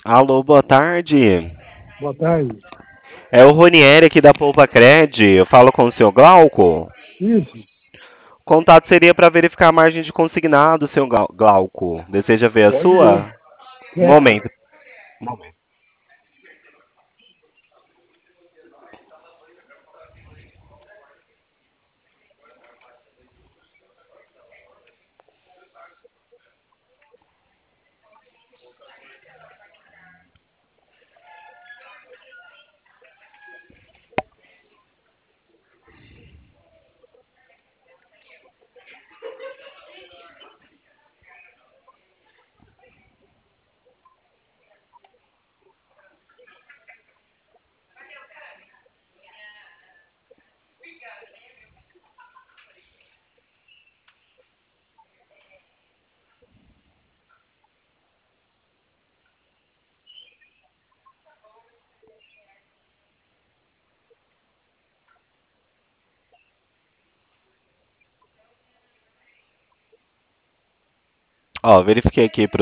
Alô, boa tarde. Boa tarde. É o Ronieri aqui da Poupa Cred. Eu falo com o senhor Glauco. Isso, O contato seria para verificar a margem de consignado, senhor Glauco. Deseja ver a pode ver. sua? Um Quero. momento. Um momento. Ó, verifiquei aqui